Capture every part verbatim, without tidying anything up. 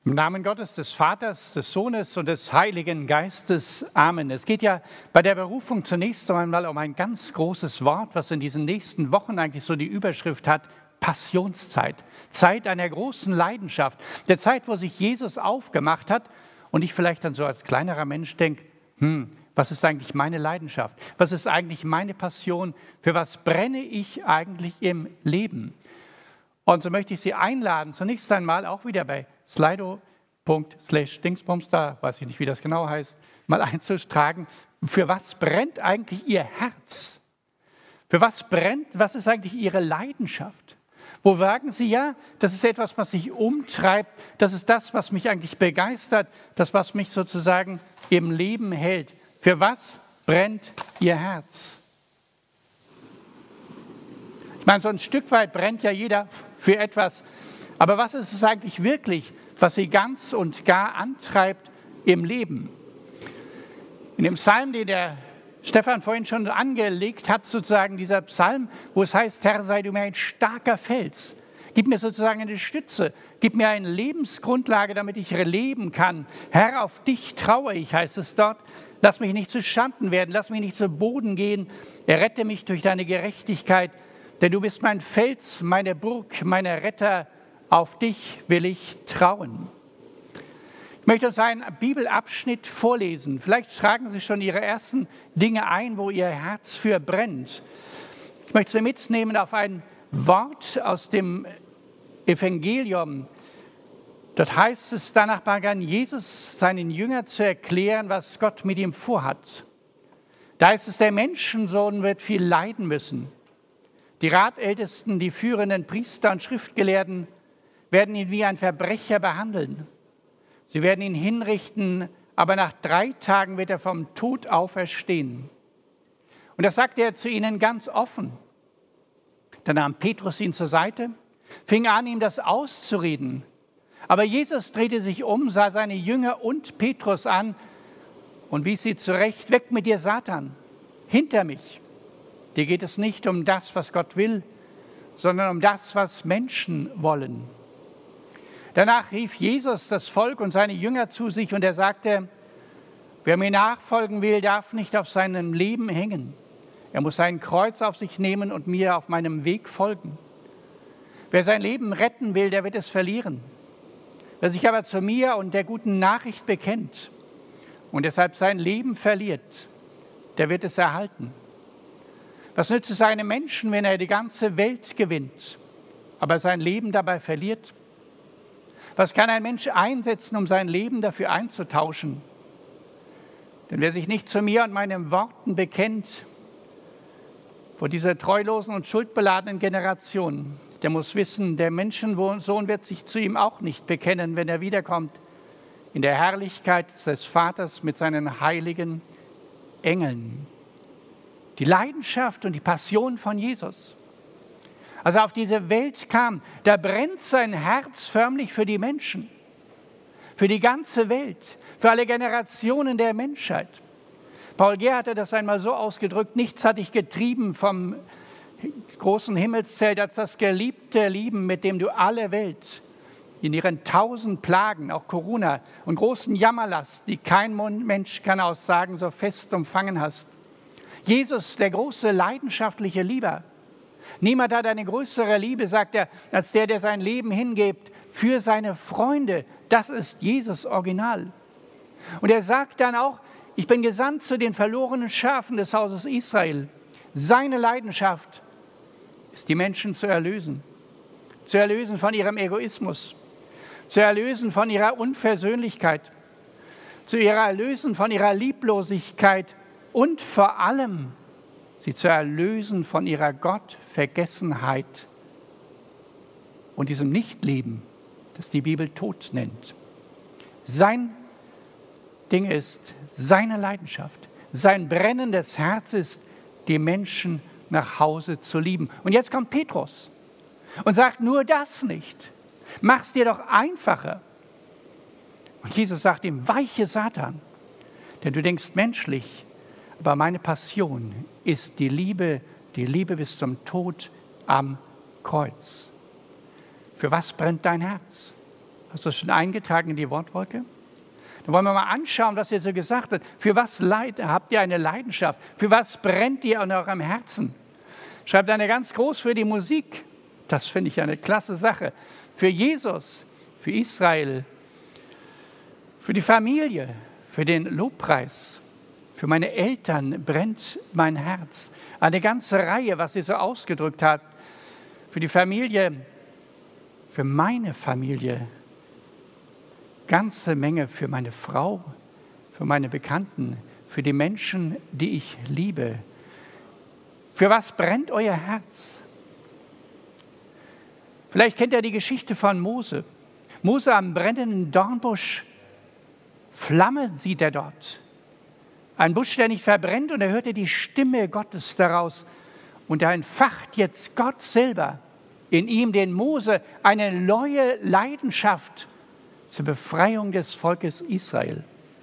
Im Namen Gottes, des Vaters, des Sohnes und des Heiligen Geistes. Amen. Es geht ja bei der Berufung zunächst einmal um ein ganz großes Wort, was in diesen nächsten Wochen eigentlich so die Überschrift hat: Passionszeit. Zeit einer großen Leidenschaft. Der Zeit, wo sich Jesus aufgemacht hat und ich vielleicht dann so als kleinerer Mensch denke, hm, was ist eigentlich meine Leidenschaft? Was ist eigentlich meine Passion? Für was brenne ich eigentlich im Leben? Und so möchte ich Sie einladen, zunächst einmal auch wieder bei slido punkt slash dingsbums, da weiß ich nicht, wie das genau heißt, mal einzutragen, für was brennt eigentlich Ihr Herz? Für was brennt, was ist eigentlich Ihre Leidenschaft? Wo sagen Sie, ja, das ist etwas, was sich umtreibt, das ist das, was mich eigentlich begeistert, das, was mich sozusagen im Leben hält. Für was brennt Ihr Herz? Ich meine, so ein Stück weit brennt ja jeder für etwas. Aber was ist es eigentlich wirklich, was Sie ganz und gar antreibt im Leben? In dem Psalm, den der Stefan vorhin schon angelegt hat, sozusagen dieser Psalm, wo es heißt, Herr, sei du mir ein starker Fels. Gib mir sozusagen eine Stütze, gib mir eine Lebensgrundlage, damit ich leben kann. Herr, auf dich traue ich, heißt es dort. Lass mich nicht zu Schanden werden, lass mich nicht zu Boden gehen. Errette mich durch deine Gerechtigkeit, denn du bist mein Fels, meine Burg, mein Retter. Auf dich will ich trauen. Ich möchte uns einen Bibelabschnitt vorlesen. Vielleicht tragen Sie schon Ihre ersten Dinge ein, wo Ihr Herz für brennt. Ich möchte Sie mitnehmen auf ein Wort aus dem Evangelium. Dort heißt es, danach begann Jesus seinen Jüngern zu erklären, was Gott mit ihm vorhat. Da heißt es, der Menschensohn wird viel leiden müssen. Die Ratältesten, die führenden Priester und Schriftgelehrten werden ihn wie ein Verbrecher behandeln. Sie werden ihn hinrichten, aber nach drei Tagen wird er vom Tod auferstehen. Und das sagte er zu ihnen ganz offen. Dann nahm Petrus ihn zur Seite, fing an, ihm das auszureden. Aber Jesus drehte sich um, sah seine Jünger und Petrus an und wies sie zurecht: Weg mit dir, Satan, hinter mich. Dir geht es nicht um das, was Gott will, sondern um das, was Menschen wollen. Danach rief Jesus das Volk und seine Jünger zu sich und er sagte, wer mir nachfolgen will, darf nicht auf seinem Leben hängen. Er muss sein Kreuz auf sich nehmen und mir auf meinem Weg folgen. Wer sein Leben retten will, der wird es verlieren. Wer sich aber zu mir und der guten Nachricht bekennt und deshalb sein Leben verliert, der wird es erhalten. Was nützt es einem Menschen, wenn er die ganze Welt gewinnt, aber sein Leben dabei verliert? Was kann ein Mensch einsetzen, um sein Leben dafür einzutauschen? Denn wer sich nicht zu mir und meinen Worten bekennt, vor dieser treulosen und schuldbeladenen Generation, der muss wissen, der Menschensohn wird sich zu ihm auch nicht bekennen, wenn er wiederkommt, in der Herrlichkeit des Vaters mit seinen heiligen Engeln. Die Leidenschaft und die Passion von Jesus. Als er auf diese Welt kam, da brennt sein Herz förmlich für die Menschen, für die ganze Welt, für alle Generationen der Menschheit. Paul Gerhardt hatte das einmal so ausgedrückt, nichts hat dich getrieben vom großen Himmelszelt als das geliebte Lieben, mit dem du alle Welt in ihren tausend Plagen, auch Corona und großen Jammerlast, die kein Mensch kann aussagen, so fest umfangen hast. Jesus, der große leidenschaftliche Lieber. Niemand hat eine größere Liebe, sagt er, als der, der sein Leben hingibt für seine Freunde. Das ist Jesus Original. Und er sagt dann auch, ich bin gesandt zu den verlorenen Schafen des Hauses Israel. Seine Leidenschaft ist, die Menschen zu erlösen. Zu erlösen von ihrem Egoismus. Zu erlösen von ihrer Unversöhnlichkeit. Zu ihrer Erlösen von ihrer Lieblosigkeit. Und vor allem sie zu erlösen von ihrer Gottvergessenheit und diesem Nichtleben, das die Bibel Tod nennt. Sein Ding ist, seine Leidenschaft, sein brennendes Herz ist, die Menschen nach Hause zu lieben. Und jetzt kommt Petrus und sagt, nur das nicht. Mach's dir doch einfacher. Und Jesus sagt ihm, weiche Satan, denn du denkst menschlich, aber meine Passion ist die Liebe, die Liebe bis zum Tod am Kreuz. Für was brennt dein Herz? Hast du das schon eingetragen in die Wortwolke? Dann wollen wir mal anschauen, was ihr so gesagt habt. Für was leid, habt ihr eine Leidenschaft? Für was brennt ihr in eurem Herzen? Schreibt eine ganz groß für die Musik. Das finde ich eine klasse Sache. Für Jesus, für Israel, für die Familie, für den Lobpreis, für meine Eltern brennt mein Herz. Eine ganze Reihe, was sie so ausgedrückt hat. Für die Familie, für meine Familie, ganze Menge für meine Frau, für meine Bekannten, für die Menschen, die ich liebe. Für was brennt euer Herz? Vielleicht kennt ihr die Geschichte von Mose. Mose am brennenden Dornbusch, Flamme sieht er dort. Ein Busch, der nicht verbrennt, und er hörte die Stimme Gottes daraus. Und da entfacht jetzt Gott selber in ihm, den Mose, eine neue Leidenschaft zur Befreiung des Volkes Israel.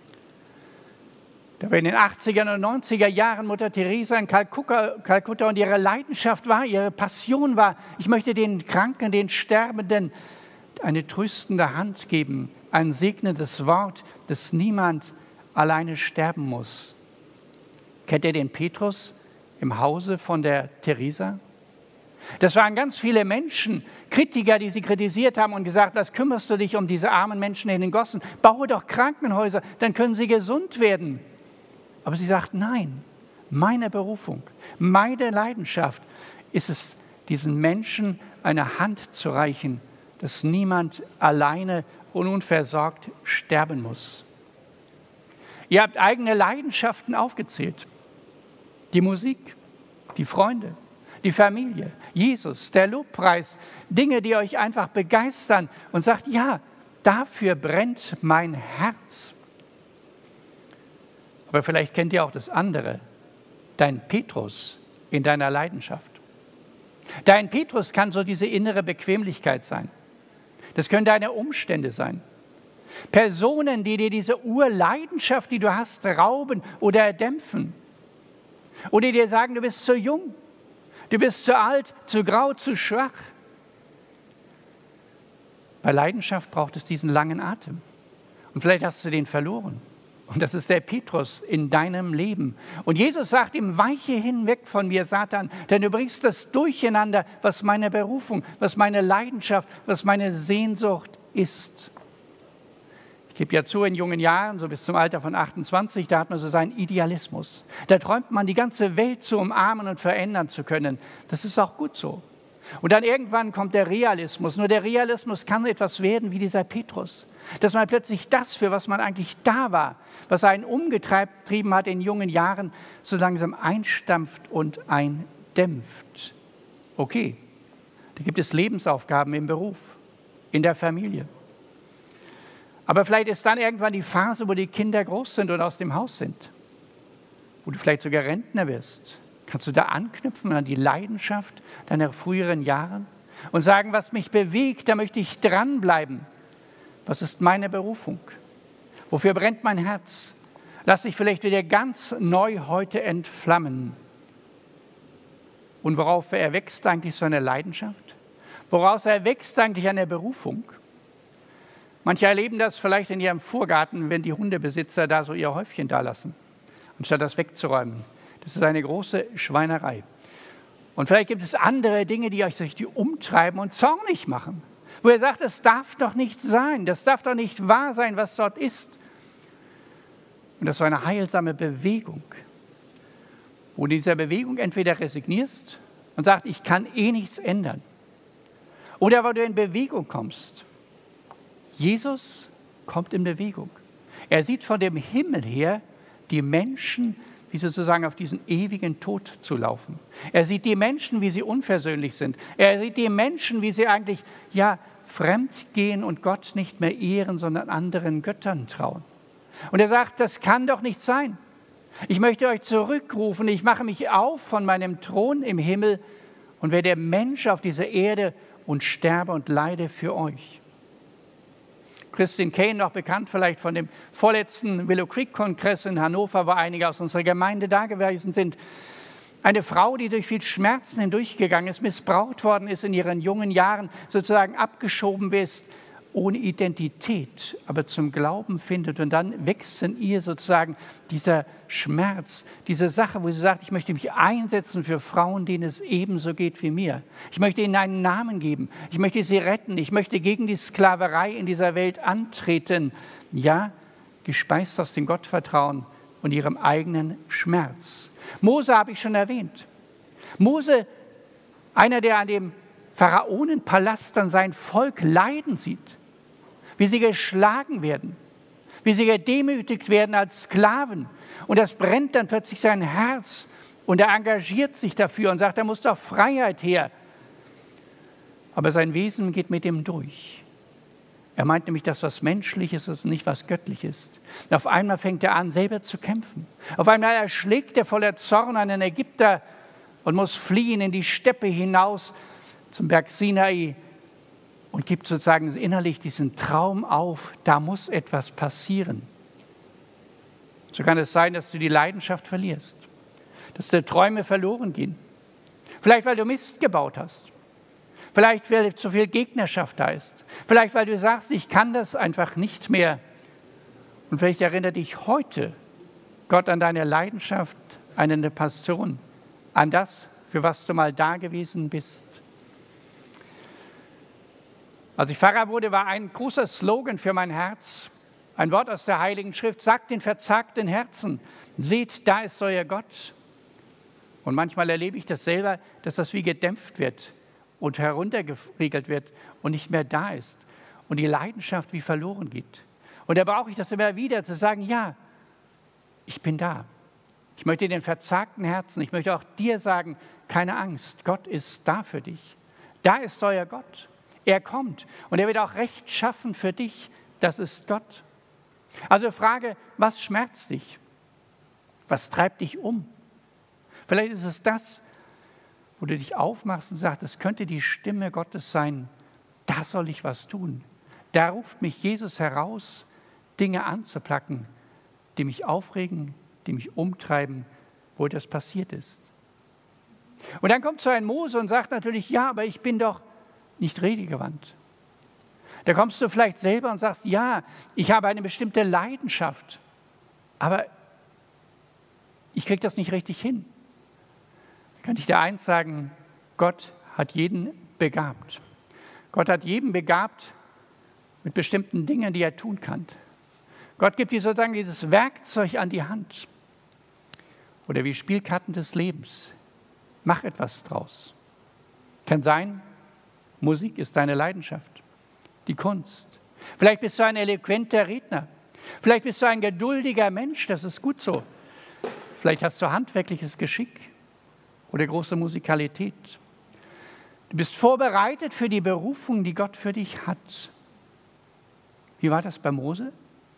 Da war in den achtziger und neunziger Jahren Mutter Teresa in Kalkutta, Kalkutta und ihre Leidenschaft war, ihre Passion war, ich möchte den Kranken, den Sterbenden eine tröstende Hand geben, ein segnendes Wort, dass niemand alleine sterben muss. Kennt ihr den Petrus im Hause von der Teresa? Das waren ganz viele Menschen, Kritiker, die sie kritisiert haben und gesagt, was kümmerst du dich um diese armen Menschen in den Gossen? Baue doch Krankenhäuser, dann können sie gesund werden. Aber sie sagt, nein, meine Berufung, meine Leidenschaft ist es, diesen Menschen eine Hand zu reichen, dass niemand alleine und unversorgt sterben muss. Ihr habt eigene Leidenschaften aufgezählt. Die Musik, die Freunde, die Familie, Jesus, der Lobpreis, Dinge, die euch einfach begeistern und sagt, ja, dafür brennt mein Herz. Aber vielleicht kennt ihr auch das andere, dein Petrus in deiner Leidenschaft. Dein Petrus kann so diese innere Bequemlichkeit sein. Das können deine Umstände sein. Personen, die dir diese Urleidenschaft, die du hast, rauben oder dämpfen. Oder dir sagen, du bist zu jung, du bist zu alt, zu grau, zu schwach. Bei Leidenschaft braucht es diesen langen Atem. Und vielleicht hast du den verloren. Und das ist der Petrus in deinem Leben. Und Jesus sagt ihm, weiche hinweg von mir, Satan, denn du bringst das Durcheinander, was meine Berufung, was meine Leidenschaft, was meine Sehnsucht ist. Ich gebe ja zu, in jungen Jahren, so bis zum Alter von achtundzwanzig, da hat man so seinen Idealismus. Da träumt man, die ganze Welt zu umarmen und verändern zu können. Das ist auch gut so. Und dann irgendwann kommt der Realismus. Nur der Realismus kann etwas werden wie dieser Petrus. Dass man plötzlich das, für was man eigentlich da war, was einen umgetrieben hat in jungen Jahren, so langsam einstampft und eindämpft. Okay, da gibt es Lebensaufgaben im Beruf, in der Familie. Aber vielleicht ist dann irgendwann die Phase, wo die Kinder groß sind und aus dem Haus sind, wo du vielleicht sogar Rentner wirst. Kannst du da anknüpfen an die Leidenschaft deiner früheren Jahre und sagen, was mich bewegt, da möchte ich dranbleiben. Was ist meine Berufung? Wofür brennt mein Herz? Lass dich vielleicht wieder ganz neu heute entflammen. Und worauf erwächst eigentlich so eine Leidenschaft? Woraus erwächst eigentlich eine Berufung? Manche erleben das vielleicht in ihrem Vorgarten, wenn die Hundebesitzer da so ihr Häufchen da lassen, anstatt das wegzuräumen. Das ist eine große Schweinerei. Und vielleicht gibt es andere Dinge, die euch die umtreiben und zornig machen. Wo er sagt, es darf doch nicht sein, das darf doch nicht wahr sein, was dort ist. Und das ist eine heilsame Bewegung, wo du in dieser Bewegung entweder resignierst und sagst, ich kann eh nichts ändern. Oder wo du in Bewegung kommst. Jesus kommt in Bewegung. Er sieht von dem Himmel her die Menschen, wie sie sozusagen auf diesen ewigen Tod zu laufen. Er sieht die Menschen, wie sie unversöhnlich sind. Er sieht die Menschen, wie sie eigentlich ja fremd gehen und Gott nicht mehr ehren, sondern anderen Göttern trauen. Und er sagt, das kann doch nicht sein. Ich möchte euch zurückrufen, ich mache mich auf von meinem Thron im Himmel und werde Mensch auf dieser Erde und sterbe und leide für euch. Christine Kane, noch bekannt vielleicht von dem vorletzten Willow Creek Kongress in Hannover, wo einige aus unserer Gemeinde da gewesen sind. Eine Frau, die durch viel Schmerzen hindurchgegangen ist, missbraucht worden ist in ihren jungen Jahren, sozusagen abgeschoben ist ohne Identität, aber zum Glauben findet. Und dann wächst in ihr sozusagen dieser Schmerz, diese Sache, wo sie sagt, ich möchte mich einsetzen für Frauen, denen es ebenso geht wie mir. Ich möchte ihnen einen Namen geben. Ich möchte sie retten. Ich möchte gegen die Sklaverei in dieser Welt antreten. Ja, gespeist aus dem Gottvertrauen und ihrem eigenen Schmerz. Mose habe ich schon erwähnt. Mose, einer, der an dem Pharaonenpalast dann sein Volk leiden sieht, wie sie geschlagen werden, wie sie gedemütigt werden als Sklaven. Und das brennt dann plötzlich sein Herz und er engagiert sich dafür und sagt, da muss doch Freiheit her. Aber sein Wesen geht mit ihm durch. Er meint nämlich, dass was Menschliches ist und nicht was Göttliches. Und auf einmal fängt er an, selber zu kämpfen. Auf einmal erschlägt er voller Zorn einen Ägypter und muss fliehen in die Steppe hinaus zum Berg Sinai und gibt sozusagen innerlich diesen Traum auf, da muss etwas passieren. So kann es sein, dass du die Leidenschaft verlierst, dass deine Träume verloren gehen. Vielleicht, weil du Mist gebaut hast. Vielleicht, weil zu viel Gegnerschaft da ist. Vielleicht, weil du sagst, ich kann das einfach nicht mehr. Und vielleicht erinnert dich heute Gott an deine Leidenschaft, an deine Passion, an das, für was du mal da gewesen bist. Als ich Pfarrer wurde, war ein großer Slogan für mein Herz, ein Wort aus der Heiligen Schrift: Sagt den verzagten Herzen, seht, da ist euer Gott. Und manchmal erlebe ich das selber, dass das wie gedämpft wird und heruntergeriegelt wird und nicht mehr da ist und die Leidenschaft wie verloren geht. Und da brauche ich das immer wieder, zu sagen, ja, ich bin da. Ich möchte den verzagten Herzen, ich möchte auch dir sagen, keine Angst, Gott ist da für dich. Da ist euer Gott. Er kommt und er wird auch Recht schaffen für dich. Das ist Gott. Also Frage, was schmerzt dich? Was treibt dich um? Vielleicht ist es das, wo du dich aufmachst und sagst, es könnte die Stimme Gottes sein. Da soll ich was tun. Da ruft mich Jesus heraus, Dinge anzupacken, die mich aufregen, die mich umtreiben, wo das passiert ist. Und dann kommt so ein Mose und sagt natürlich, ja, aber ich bin doch nicht redegewandt. Da kommst du vielleicht selber und sagst, ja, ich habe eine bestimmte Leidenschaft, aber ich kriege das nicht richtig hin. Da kann ich dir eins sagen, Gott hat jeden begabt. Gott hat jeden begabt mit bestimmten Dingen, die er tun kann. Gott gibt dir sozusagen dieses Werkzeug an die Hand. Oder wie Spielkarten des Lebens. Mach etwas draus. Kann sein, Musik ist deine Leidenschaft, die Kunst. Vielleicht bist du ein eloquenter Redner. Vielleicht bist du ein geduldiger Mensch, das ist gut so. Vielleicht hast du handwerkliches Geschick oder große Musikalität. Du bist vorbereitet für die Berufung, die Gott für dich hat. Wie war das bei Mose?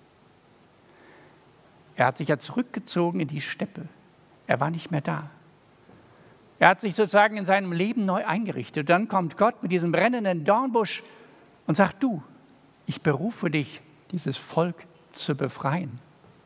Er hat sich ja zurückgezogen in die Steppe. Er war nicht mehr da. Er hat sich sozusagen in seinem Leben neu eingerichtet. Und dann kommt Gott mit diesem brennenden Dornbusch und sagt, du, ich berufe dich, dieses Volk zu befreien.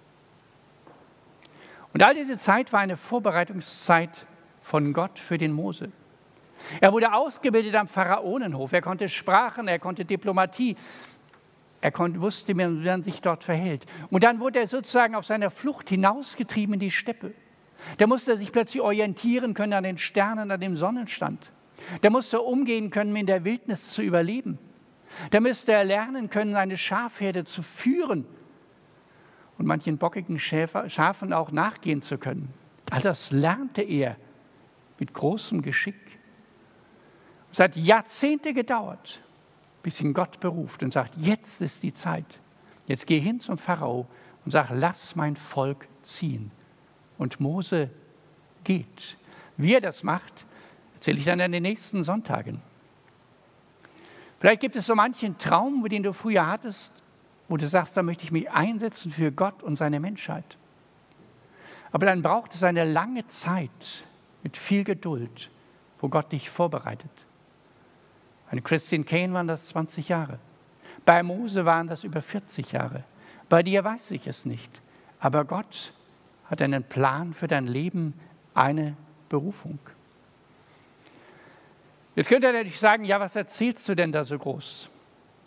Und all diese Zeit war eine Vorbereitungszeit von Gott für den Mose. Er wurde ausgebildet am Pharaonenhof. Er konnte Sprachen, er konnte Diplomatie. Er konnte, wusste, wie man sich dort verhält. Und dann wurde er sozusagen auf seiner Flucht hinausgetrieben in die Steppe. Da musste er sich plötzlich orientieren können an den Sternen, an dem Sonnenstand. Da musste er umgehen können, in der Wildnis zu überleben. Da müsste er lernen können, eine Schafherde zu führen und manchen bockigen Schäfer, Schafen auch nachgehen zu können. All das lernte er mit großem Geschick. Es hat Jahrzehnte gedauert, bis ihn Gott beruft und sagt, jetzt ist die Zeit. Jetzt geh hin zum Pharao und sag, lass mein Volk ziehen. Und Mose geht. Wie er das macht, erzähle ich dann in den nächsten Sonntagen. Vielleicht gibt es so manchen Traum, den du früher hattest, wo du sagst, da möchte ich mich einsetzen für Gott und seine Menschheit. Aber dann braucht es eine lange Zeit mit viel Geduld, wo Gott dich vorbereitet. Bei Christine Caine waren das zwanzig Jahre. Bei Mose waren das über vierzig Jahre. Bei dir weiß ich es nicht. Aber Gott hat einen Plan für dein Leben, eine Berufung. Jetzt könnt ihr natürlich sagen, ja, was erzählst du denn da so groß?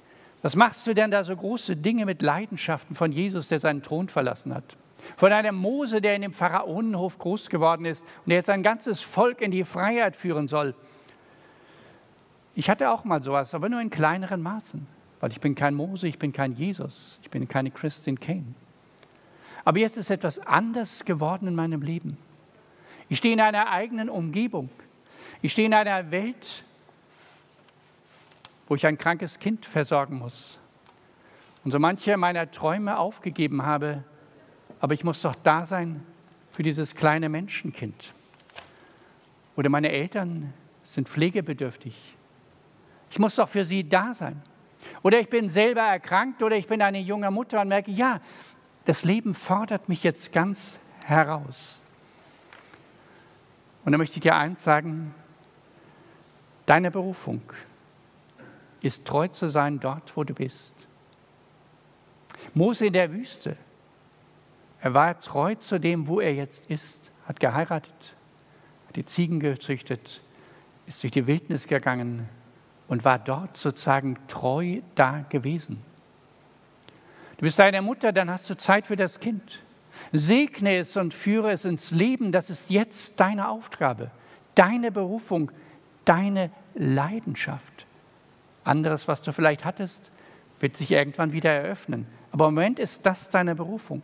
Was machst du denn da so große Dinge mit Leidenschaften von Jesus, der seinen Thron verlassen hat? Von einem Mose, der in dem Pharaonenhof groß geworden ist und der jetzt ein ganzes Volk in die Freiheit führen soll. Ich hatte auch mal sowas, aber nur in kleineren Maßen, weil ich bin kein Mose, ich bin kein Jesus, ich bin keine Christine Caine. Aber jetzt ist etwas anders geworden in meinem Leben. Ich stehe in einer eigenen Umgebung. Ich stehe in einer Welt, wo ich ein krankes Kind versorgen muss. Und so manche meiner Träume aufgegeben habe, aber ich muss doch da sein für dieses kleine Menschenkind. Oder meine Eltern sind pflegebedürftig. Ich muss doch für sie da sein. Oder ich bin selber erkrankt oder ich bin eine junge Mutter und merke, ja, das Leben fordert mich jetzt ganz heraus. Und da möchte ich dir eins sagen, deine Berufung ist treu zu sein dort, wo du bist. Mose in der Wüste, er war treu zu dem, wo er jetzt ist, hat geheiratet, hat die Ziegen gezüchtet, ist durch die Wildnis gegangen und war dort sozusagen treu da gewesen. Du bist deine Mutter, dann hast du Zeit für das Kind. Segne es und führe es ins Leben, das ist jetzt deine Aufgabe, deine Berufung, deine Leidenschaft. Anderes, was du vielleicht hattest, wird sich irgendwann wieder eröffnen. Aber im Moment ist das deine Berufung.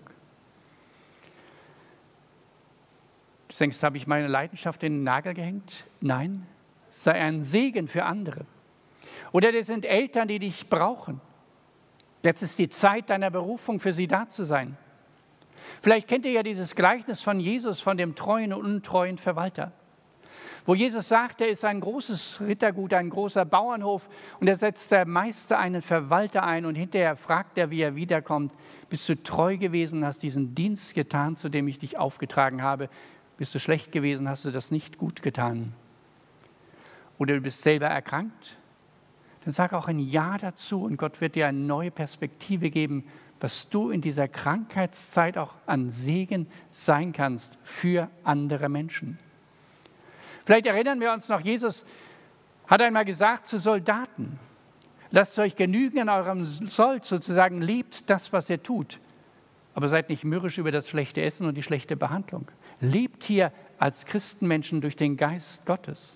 Du denkst, habe ich meine Leidenschaft in den Nagel gehängt? Nein, sei ein Segen für andere. Oder das sind Eltern, die dich brauchen. Jetzt ist die Zeit deiner Berufung, für sie da zu sein. Vielleicht kennt ihr ja dieses Gleichnis von Jesus, von dem treuen und untreuen Verwalter. Wo Jesus sagt, er ist ein großes Rittergut, ein großer Bauernhof und er setzt der Meister einen Verwalter ein und hinterher fragt er, wie er wiederkommt, bist du treu gewesen, hast diesen Dienst getan, zu dem ich dich aufgetragen habe, bist du schlecht gewesen, hast du das nicht gut getan. Oder du bist selber erkrankt, dann sag auch ein Ja dazu und Gott wird dir eine neue Perspektive geben, was du in dieser Krankheitszeit auch an Segen sein kannst für andere Menschen. Vielleicht erinnern wir uns noch, Jesus hat einmal gesagt zu Soldaten, lasst euch genügen in eurem Sold, sozusagen lebt das, was ihr tut. Aber seid nicht mürrisch über das schlechte Essen und die schlechte Behandlung. Lebt hier als Christenmenschen durch den Geist Gottes.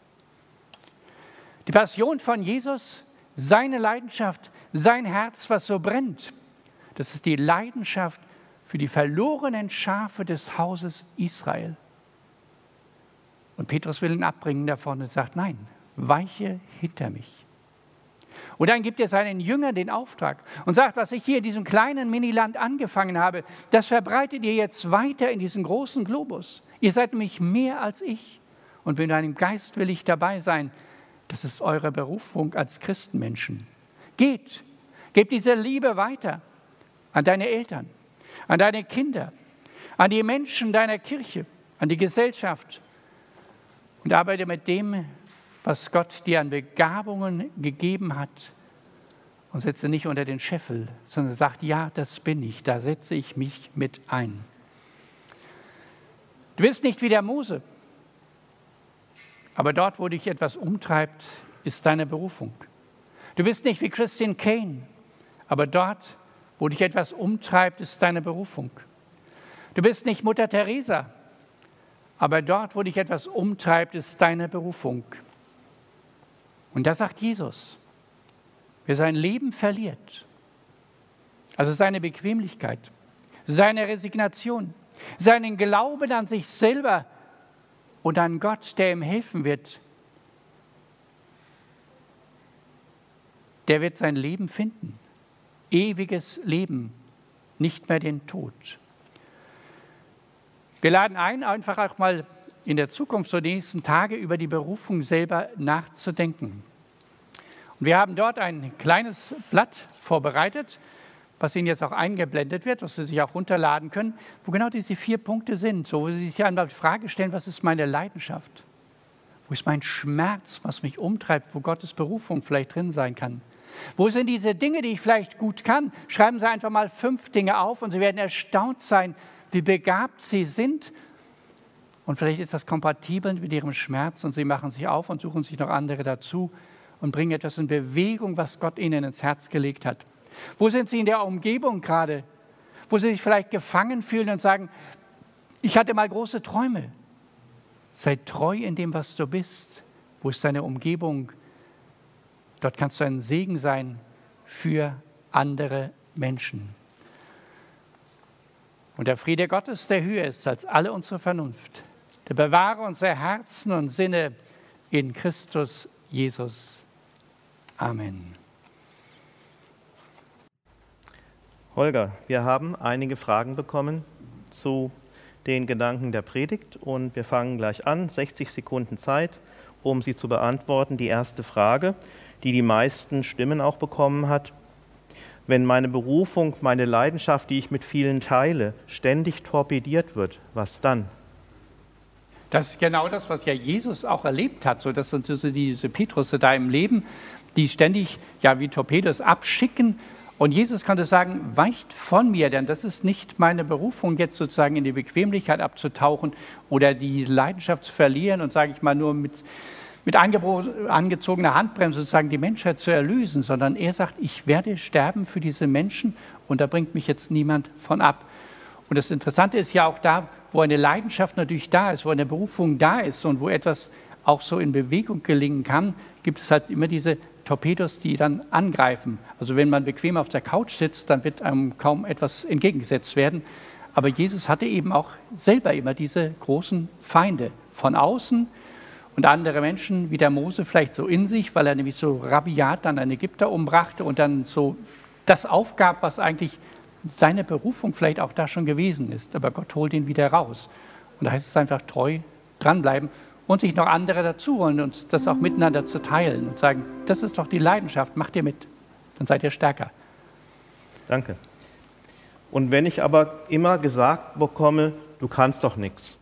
Die Passion von Jesus, seine Leidenschaft, sein Herz, was so brennt, das ist die Leidenschaft für die verlorenen Schafe des Hauses Israel. Und Petrus will ihn abbringen davon und sagt, nein, weiche hinter mich. Und dann gibt er seinen Jüngern den Auftrag und sagt, was ich hier in diesem kleinen Miniland angefangen habe, das verbreitet ihr jetzt weiter in diesen großen Globus. Ihr seid nämlich mehr als ich. Und mit einem Geist will ich dabei sein. Das ist eure Berufung als Christenmenschen. Geht, gebt diese Liebe weiter an deine Eltern, an deine Kinder, an die Menschen deiner Kirche, an die Gesellschaft. Und arbeite mit dem, was Gott dir an Begabungen gegeben hat und setze nicht unter den Scheffel, sondern sagt, ja, das bin ich, da setze ich mich mit ein. Du bist nicht wie der Mose, aber dort, wo dich etwas umtreibt, ist deine Berufung. Du bist nicht wie Christine Caine, aber dort, wo dich etwas umtreibt, ist deine Berufung. Du bist nicht Mutter Teresa, aber dort, wo dich etwas umtreibt, ist deine Berufung. Und da sagt Jesus, wer sein Leben verliert, also seine Bequemlichkeit, seine Resignation, seinen Glauben an sich selber und an Gott, der ihm helfen wird, der wird sein Leben finden. Ewiges Leben, nicht mehr den Tod. Wir laden ein, einfach auch mal in der Zukunft, so die nächsten Tage, über die Berufung selber nachzudenken. Und wir haben dort ein kleines Blatt vorbereitet, was Ihnen jetzt auch eingeblendet wird, was Sie sich auch runterladen können, wo genau diese vier Punkte sind, so, wo Sie sich einmal die Frage stellen, was ist meine Leidenschaft? Wo ist mein Schmerz, was mich umtreibt, wo Gottes Berufung vielleicht drin sein kann? Wo sind diese Dinge, die ich vielleicht gut kann? Schreiben Sie einfach mal fünf Dinge auf und Sie werden erstaunt sein, wie begabt Sie sind. Und vielleicht ist das kompatibel mit Ihrem Schmerz und Sie machen sich auf und suchen sich noch andere dazu und bringen etwas in Bewegung, was Gott Ihnen ins Herz gelegt hat. Wo sind sie in der Umgebung gerade? Wo sie sich vielleicht gefangen fühlen und sagen, ich hatte mal große Träume. Sei treu in dem, was du bist. Wo ist deine Umgebung? Dort kannst du ein Segen sein für andere Menschen. Und der Friede Gottes, der höher ist als alle unsere Vernunft, der bewahre unsere Herzen und Sinne in Christus Jesus. Amen. Holger, wir haben einige Fragen bekommen zu den Gedanken der Predigt und wir fangen gleich an. sechzig Sekunden Zeit, um sie zu beantworten. Die erste Frage, die die meisten Stimmen auch bekommen hat: Wenn meine Berufung, meine Leidenschaft, die ich mit vielen teile, ständig torpediert wird, was dann? Das ist genau das, was ja Jesus auch erlebt hat. So, das sind diese, diese Petrusse da im Leben, die ständig ja wie Torpedos abschicken. Und Jesus konnte sagen, weicht von mir, denn das ist nicht meine Berufung, jetzt sozusagen in die Bequemlichkeit abzutauchen oder die Leidenschaft zu verlieren und, sage ich mal, nur mit, mit angezogener Handbremse sozusagen die Menschheit zu erlösen, sondern er sagt, ich werde sterben für diese Menschen und da bringt mich jetzt niemand von ab. Und das Interessante ist ja auch da, wo eine Leidenschaft natürlich da ist, wo eine Berufung da ist und wo etwas auch so in Bewegung gelingen kann, gibt es halt immer diese Torpedos, die dann angreifen. Also wenn man bequem auf der Couch sitzt, dann wird einem kaum etwas entgegengesetzt werden. Aber Jesus hatte eben auch selber immer diese großen Feinde von außen und andere Menschen, wie der Mose vielleicht so in sich, weil er nämlich so rabiat dann einen Ägypter umbrachte und dann so das aufgab, was eigentlich seine Berufung vielleicht auch da schon gewesen ist. Aber Gott holt ihn wieder raus. Und da heißt es einfach treu dranbleiben und sich noch andere dazu holen und das auch miteinander zu teilen und sagen, das ist doch die Leidenschaft, macht ihr mit, dann seid ihr stärker. Danke. Und wenn ich aber immer gesagt bekomme, du kannst doch nichts.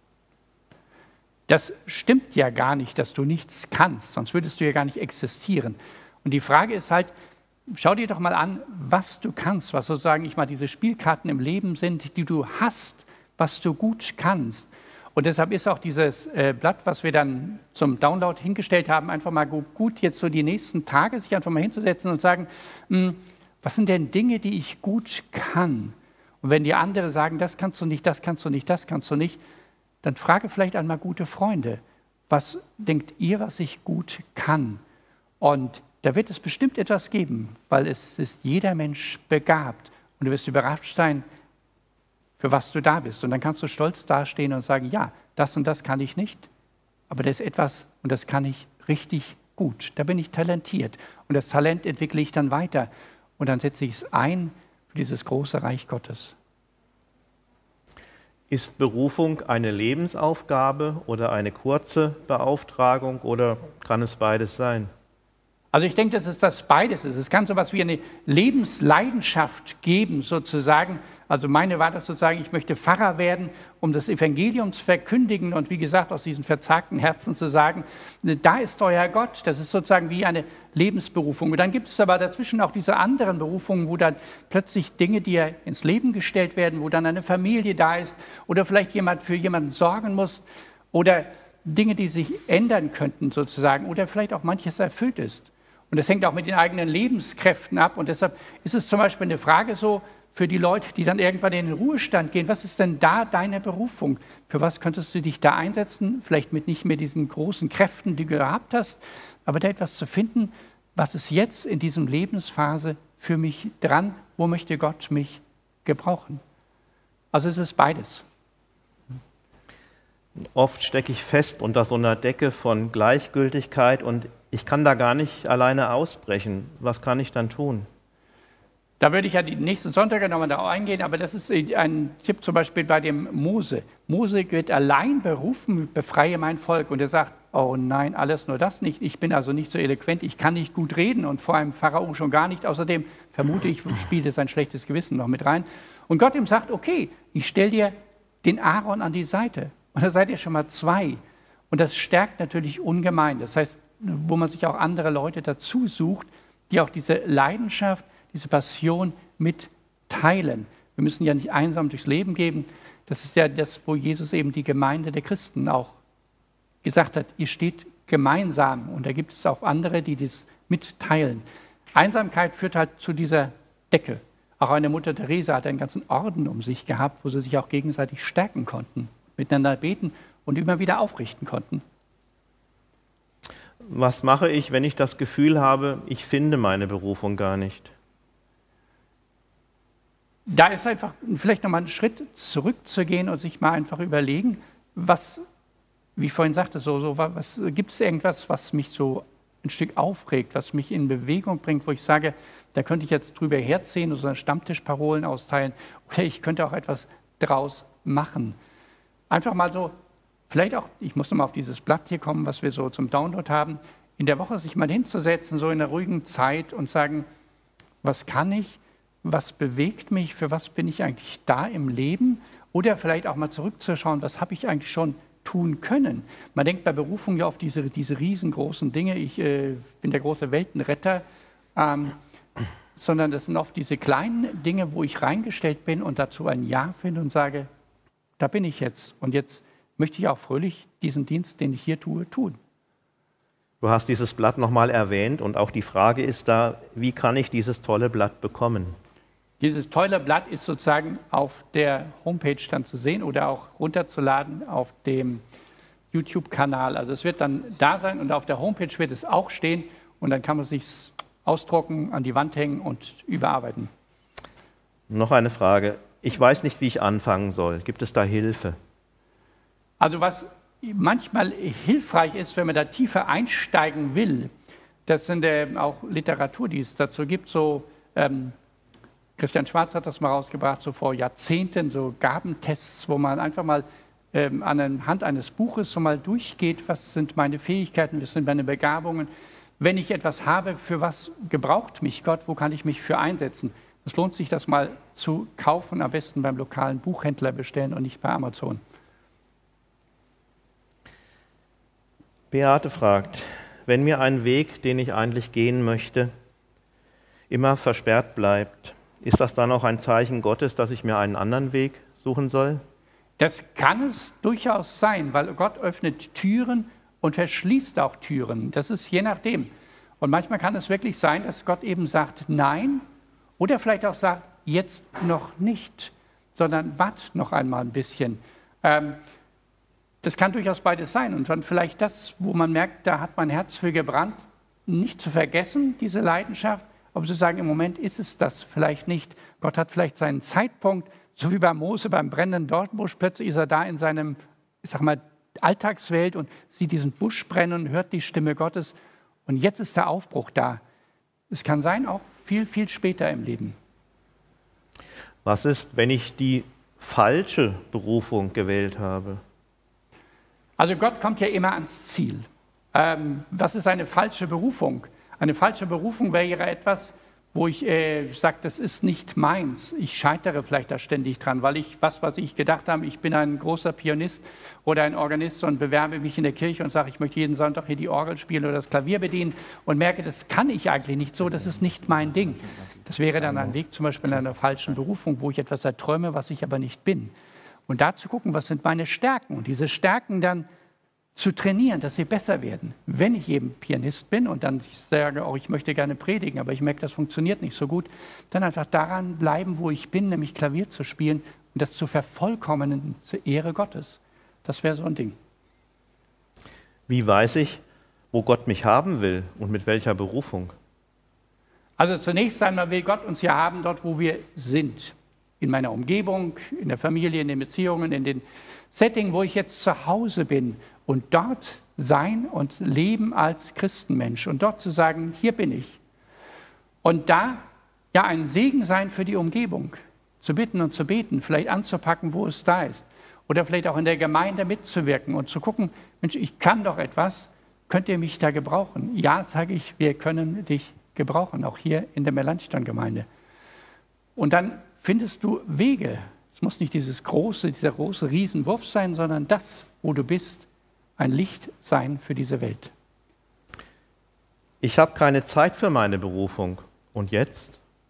Das stimmt ja gar nicht, dass du nichts kannst, sonst würdest du ja gar nicht existieren. Und die Frage ist halt, schau dir doch mal an, was du kannst, was sozusagen ich mal diese Spielkarten im Leben sind, die du hast, was du gut kannst. Und deshalb ist auch dieses äh, Blatt, was wir dann zum Download hingestellt haben, einfach mal gut, jetzt so die nächsten Tage sich einfach mal hinzusetzen und sagen, mh, was sind denn Dinge, die ich gut kann? Und wenn die anderen sagen, das kannst du nicht, das kannst du nicht, das kannst du nicht, dann frage vielleicht einmal gute Freunde, was denkt ihr, was ich gut kann? Und da wird es bestimmt etwas geben, weil es ist jeder Mensch begabt. Und du wirst überrascht sein, für was du da bist. Und dann kannst du stolz dastehen und sagen, ja, das und das kann ich nicht, aber da ist etwas und das kann ich richtig gut. Da bin ich talentiert. Und das Talent entwickle ich dann weiter. Und dann setze ich es ein für dieses große Reich Gottes. Ist Berufung eine Lebensaufgabe oder eine kurze Beauftragung oder kann es beides sein? Also ich denke, dass es das beides ist. Es kann so etwas wie eine Lebensleidenschaft geben, sozusagen. Also meine war das sozusagen, ich möchte Pfarrer werden, um das Evangelium zu verkündigen und wie gesagt, aus diesen verzagten Herzen zu sagen, da ist euer Gott. Das ist sozusagen wie eine Lebensberufung. Und dann gibt es aber dazwischen auch diese anderen Berufungen, wo dann plötzlich Dinge, die ja ins Leben gestellt werden, wo dann eine Familie da ist oder vielleicht jemand für jemanden sorgen muss oder Dinge, die sich ändern könnten sozusagen oder vielleicht auch manches erfüllt ist. Und das hängt auch mit den eigenen Lebenskräften ab. Und deshalb ist es zum Beispiel eine Frage so für die Leute, die dann irgendwann in den Ruhestand gehen, was ist denn da deine Berufung? Für was könntest du dich da einsetzen? Vielleicht mit nicht mehr diesen großen Kräften, die du gehabt hast, aber da etwas zu finden, was ist jetzt in diesem Lebensphase für mich dran? Wo möchte Gott mich gebrauchen? Also es ist beides. Oft stecke ich fest unter so einer Decke von Gleichgültigkeit und ich kann da gar nicht alleine ausbrechen. Was kann ich dann tun? Da würde ich ja die nächsten Sonntage nochmal da eingehen, aber das ist ein Tipp zum Beispiel bei dem Mose. Mose wird allein berufen, befreie mein Volk. Und er sagt, oh nein, alles nur das nicht. Ich bin also nicht so eloquent, ich kann nicht gut reden und vor einem Pharao schon gar nicht. Außerdem vermute ich, spielt sein schlechtes Gewissen noch mit rein. Und Gott ihm sagt, okay, ich stelle dir den Aaron an die Seite. Und da seid ihr schon mal zwei. Und das stärkt natürlich ungemein. Das heißt, wo man sich auch andere Leute dazu sucht, die auch diese Leidenschaft, diese Passion mitteilen. Wir müssen ja nicht einsam durchs Leben gehen. Das ist ja das, wo Jesus eben die Gemeinde der Christen auch gesagt hat, ihr steht gemeinsam. Und da gibt es auch andere, die das mitteilen. Einsamkeit führt halt zu dieser Decke. Auch eine Mutter Teresa hat einen ganzen Orden um sich gehabt, wo sie sich auch gegenseitig stärken konnten, miteinander beten und immer wieder aufrichten konnten. Was mache ich, wenn ich das Gefühl habe, ich finde meine Berufung gar nicht? Da ist einfach vielleicht nochmal einen Schritt zurückzugehen und sich mal einfach überlegen, was, wie ich vorhin sagte, so, so, was, gibt es irgendwas, was mich so ein Stück aufregt, was mich in Bewegung bringt, wo ich sage, da könnte ich jetzt drüber herziehen oder so Stammtischparolen austeilen oder ich könnte auch etwas draus machen. Einfach mal so, vielleicht auch, ich muss nochmal auf dieses Blatt hier kommen, was wir so zum Download haben, in der Woche sich mal hinzusetzen, so in einer ruhigen Zeit und sagen, was kann ich, was bewegt mich, für was bin ich eigentlich da im Leben? Oder vielleicht auch mal zurückzuschauen, was habe ich eigentlich schon tun können? Man denkt bei Berufung ja auf diese, diese riesengroßen Dinge, ich äh, bin der große Weltenretter, ähm, sondern das sind oft diese kleinen Dinge, wo ich reingestellt bin und dazu ein Ja finde und sage, da bin ich jetzt. Und jetzt möchte ich auch fröhlich diesen Dienst, den ich hier tue, tun. Du hast dieses Blatt nochmal erwähnt und auch die Frage ist da, wie kann ich dieses tolle Blatt bekommen? Dieses tolle Blatt ist sozusagen auf der Homepage dann zu sehen oder auch runterzuladen auf dem YouTube-Kanal. Also es wird dann da sein und auf der Homepage wird es auch stehen und dann kann man es sich ausdrucken, an die Wand hängen und überarbeiten. Noch eine Frage. Ich weiß nicht, wie ich anfangen soll. Gibt es da Hilfe? Also was manchmal hilfreich ist, wenn man da tiefer einsteigen will, das sind äh, auch Literatur, die es dazu gibt, so ähm, Christian Schwarz hat das mal rausgebracht, so vor Jahrzehnten, so Gabentests, wo man einfach mal ähm, anhand eines Buches so mal durchgeht, was sind meine Fähigkeiten, was sind meine Begabungen. Wenn ich etwas habe, für was gebraucht mich Gott, wo kann ich mich für einsetzen? Es lohnt sich, das mal zu kaufen, am besten beim lokalen Buchhändler bestellen und nicht bei Amazon. Beate fragt, wenn mir ein Weg, den ich eigentlich gehen möchte, immer versperrt bleibt, ist das dann auch ein Zeichen Gottes, dass ich mir einen anderen Weg suchen soll? Das kann es durchaus sein, weil Gott öffnet Türen und verschließt auch Türen. Das ist je nachdem. Und manchmal kann es wirklich sein, dass Gott eben sagt, nein, oder vielleicht auch sagt, jetzt noch nicht, sondern wart noch einmal ein bisschen. Ähm, das kann durchaus beides sein. Und dann vielleicht das, wo man merkt, da hat mein Herz für gebrannt, nicht zu vergessen, diese Leidenschaft, aber zu sagen, im Moment ist es das vielleicht nicht. Gott hat vielleicht seinen Zeitpunkt, so wie bei Mose beim brennenden Dornbusch, plötzlich ist er da in seinem, ich sag mal, Alltagswelt und sieht diesen Busch brennen und hört die Stimme Gottes. Und jetzt ist der Aufbruch da. Es kann sein, auch viel, viel später im Leben. Was ist, wenn ich die falsche Berufung gewählt habe? Also Gott kommt ja immer ans Ziel. Ähm, was ist eine falsche Berufung? Eine falsche Berufung wäre etwas, wo ich äh, sage, das ist nicht meins. Ich scheitere vielleicht da ständig dran, weil ich, was, was ich gedacht habe, ich bin ein großer Pianist oder ein Organist und bewerbe mich in der Kirche und sage, ich möchte jeden Sonntag hier die Orgel spielen oder das Klavier bedienen und merke, das kann ich eigentlich nicht so, das ist nicht mein Ding. Das wäre dann ein Weg zum Beispiel in einer falschen Berufung, wo ich etwas erträume, was ich aber nicht bin. Und da zu gucken, was sind meine Stärken und diese Stärken dann zu trainieren, dass sie besser werden. Wenn ich eben Pianist bin und dann sage, oh, ich möchte gerne predigen, aber ich merke, das funktioniert nicht so gut, dann einfach daran bleiben, wo ich bin, nämlich Klavier zu spielen und das zu vervollkommnen zur Ehre Gottes. Das wäre so ein Ding. Wie weiß ich, wo Gott mich haben will und mit welcher Berufung? Also zunächst einmal will Gott uns ja haben, dort wo wir sind. In meiner Umgebung, in der Familie, in den Beziehungen, in den Setting, wo ich jetzt zu Hause bin. Und dort sein und leben als Christenmensch und dort zu sagen, hier bin ich. Und da ja ein Segen sein für die Umgebung, zu bitten und zu beten, vielleicht anzupacken, wo es da ist. Oder vielleicht auch in der Gemeinde mitzuwirken und zu gucken, Mensch, ich kann doch etwas, könnt ihr mich da gebrauchen? Ja, sage ich, wir können dich gebrauchen, auch hier in der Melanchthon-Gemeinde. Und dann findest du Wege. Es muss nicht dieses große, dieser große Riesenwurf sein, sondern das, wo du bist, ein Licht sein für diese Welt. Ich habe keine Zeit für meine Berufung. Und jetzt?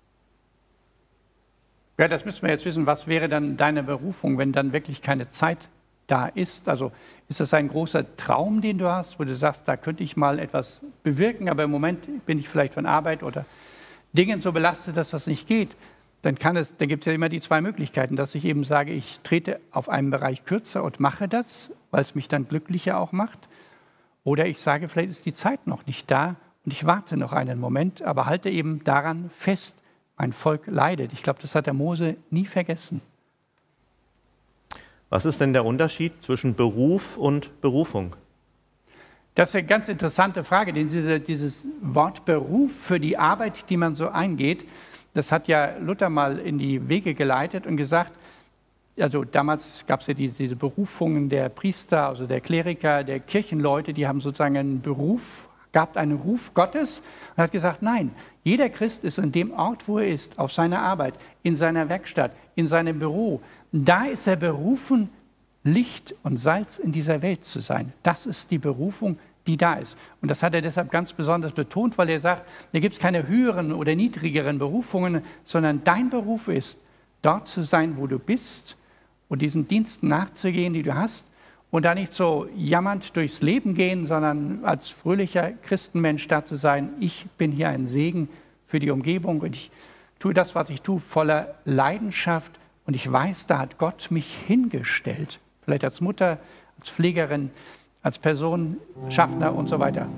Ja, das müssen wir jetzt wissen. Was wäre dann deine Berufung, wenn dann wirklich keine Zeit da ist? Also ist das ein großer Traum, den du hast, wo du sagst, da könnte ich mal etwas bewirken, aber im Moment bin ich vielleicht von Arbeit oder Dingen so belastet, dass das nicht geht, dann, kann es, dann gibt es ja immer die zwei Möglichkeiten, dass ich eben sage, ich trete auf einen Bereich kürzer und mache das, weil es mich dann glücklicher auch macht. Oder ich sage, vielleicht ist die Zeit noch nicht da und ich warte noch einen Moment, aber halte eben daran fest, mein Volk leidet. Ich glaube, das hat der Mose nie vergessen. Was ist denn der Unterschied zwischen Beruf und Berufung? Das ist eine ganz interessante Frage, denn diese, dieses Wort Beruf für die Arbeit, die man so eingeht, das hat ja Luther mal in die Wege geleitet und gesagt, also damals gab es ja diese, diese Berufungen der Priester, also der Kleriker, der Kirchenleute, die haben sozusagen einen Beruf, gab einen Ruf Gottes und hat gesagt, nein, jeder Christ ist in dem Ort, wo er ist, auf seiner Arbeit, in seiner Werkstatt, in seinem Büro. Da ist er berufen, Licht und Salz in dieser Welt zu sein. Das ist die Berufung, die da ist. Und das hat er deshalb ganz besonders betont, weil er sagt, da gibt es keine höheren oder niedrigeren Berufungen, sondern dein Beruf ist, dort zu sein, wo du bist und diesen Diensten nachzugehen, die du hast und da nicht so jammernd durchs Leben gehen, sondern als fröhlicher Christenmensch da zu sein, ich bin hier ein Segen für die Umgebung und ich tue das, was ich tue, voller Leidenschaft und ich weiß, da hat Gott mich hingestellt. Vielleicht als Mutter, als Pflegerin, als Person, Schaffner und so weiter.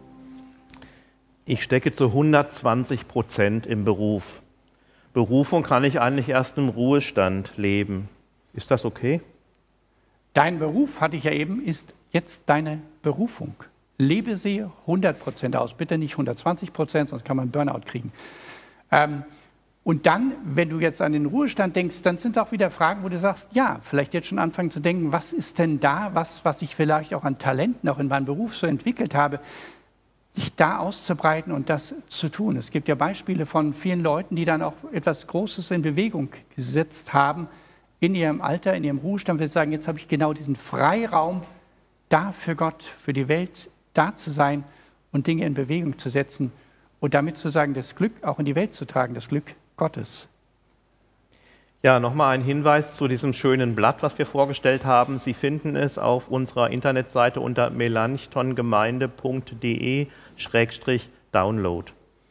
Ich stecke zu hundertzwanzig Prozent im Beruf. Berufung kann ich eigentlich erst im Ruhestand leben. Ist das okay? Dein Beruf, hatte ich ja eben, ist jetzt deine Berufung. Lebe sie hundert Prozent aus, bitte nicht hundertzwanzig Prozent, sonst kann man Burnout kriegen. Ähm, Und dann, wenn du jetzt an den Ruhestand denkst, dann sind auch wieder Fragen, wo du sagst, ja, vielleicht jetzt schon anfangen zu denken, was ist denn da, was, was ich vielleicht auch an Talenten auch in meinem Beruf so entwickelt habe, sich da auszubreiten und das zu tun. Es gibt ja Beispiele von vielen Leuten, die dann auch etwas Großes in Bewegung gesetzt haben, in ihrem Alter, in ihrem Ruhestand, wir sagen, jetzt habe ich genau diesen Freiraum, da für Gott, für die Welt da zu sein und Dinge in Bewegung zu setzen und damit zu sagen, das Glück auch in die Welt zu tragen, das Glück Gottes. Ja, nochmal ein Hinweis zu diesem schönen Blatt, was wir vorgestellt haben. Sie finden es auf unserer Internetseite unter melanchthongemeinde punkt de Schrägstrich Download.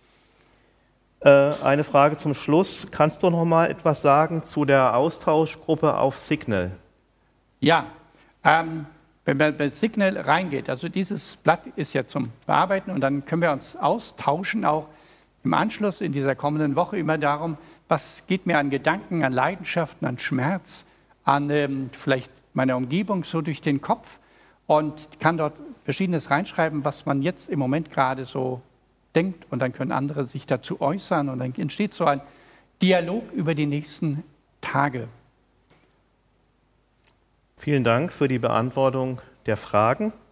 Äh, eine Frage zum Schluss. Kannst du noch mal etwas sagen zu der Austauschgruppe auf Signal? Ja, ähm, wenn man bei Signal reingeht, also dieses Blatt ist ja zum Bearbeiten und dann können wir uns austauschen, auch im Anschluss in dieser kommenden Woche immer darum, was geht mir an Gedanken, an Leidenschaften, an Schmerz, an ähm, vielleicht meiner Umgebung so durch den Kopf und kann dort Verschiedenes reinschreiben, was man jetzt im Moment gerade so denkt und dann können andere sich dazu äußern und dann entsteht so ein Dialog über die nächsten Tage. Vielen Dank für die Beantwortung der Fragen.